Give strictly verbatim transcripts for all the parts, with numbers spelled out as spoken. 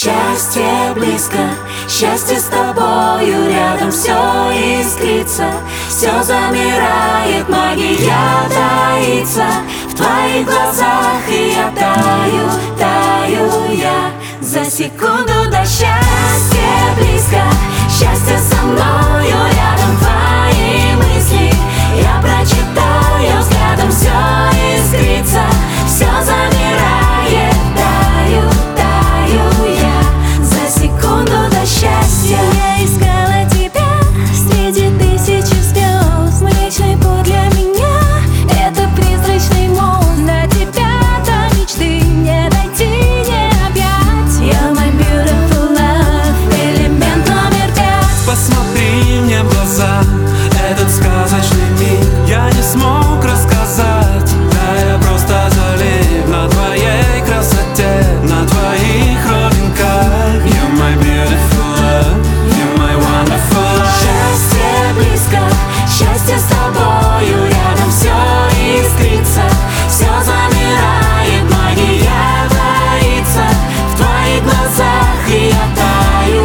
Счастье близко, счастье с тобою рядом, все искрится, все замирает, магия таится в твоих глазах, и я таю, таю я за секунду до счастья. Близко, счастье со мною рядом, твои мысли я прочитаю взглядом, все искрится, все замирает, таю, таю я за секунду до счастья. Я искала тебя среди тысячи звезд, Млечный путь для меня — это призрачный мост. До тебя, до мечты не дойти, не объять. You're my beautiful love, элемент номер пять. Посмотри мне в глаза, этот сказочный миг я не смог рассказать. Да я просто залип на твоей красоте, на твоих родинках. You're my beautiful love, you're my wonderful life. Счастье близко, счастье с тобою рядом, все искрится, все замирает, магия таится в твоих глазах, и я таю,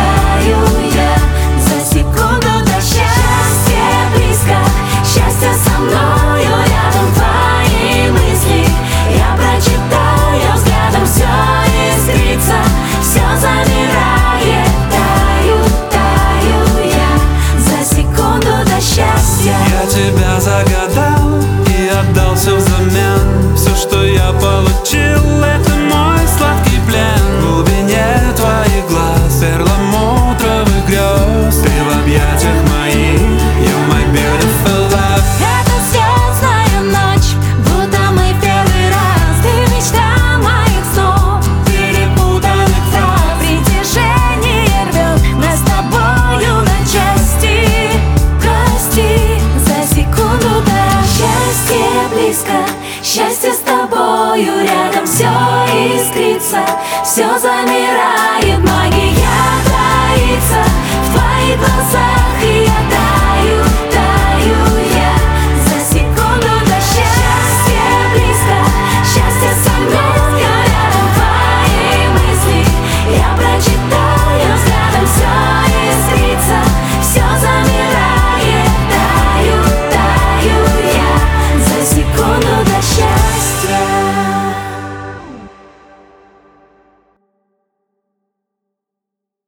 таю я за секунду до счастья. Близко, счастье со мною рядом, твои мысли я прочитаю взглядом, все искрится, все замирает, таю, таю я за секунду до счастья. Я тебя загадал и отдал все взамен. Все, что я получил, это мой сладкий плен. В глубине твоих глаз перламутровых грез, ты в объятиях моих, you're my beautiful love. Это звездная ночь, будто мы в первый раз. Ты мечта моих снов, перепутанных фраз. Притяжение рвет нас с тобою на части. Прости за секунду до Счастье близко, счастье с тобою рядом, все искрится, все замирает, магия таится в твоих глазах,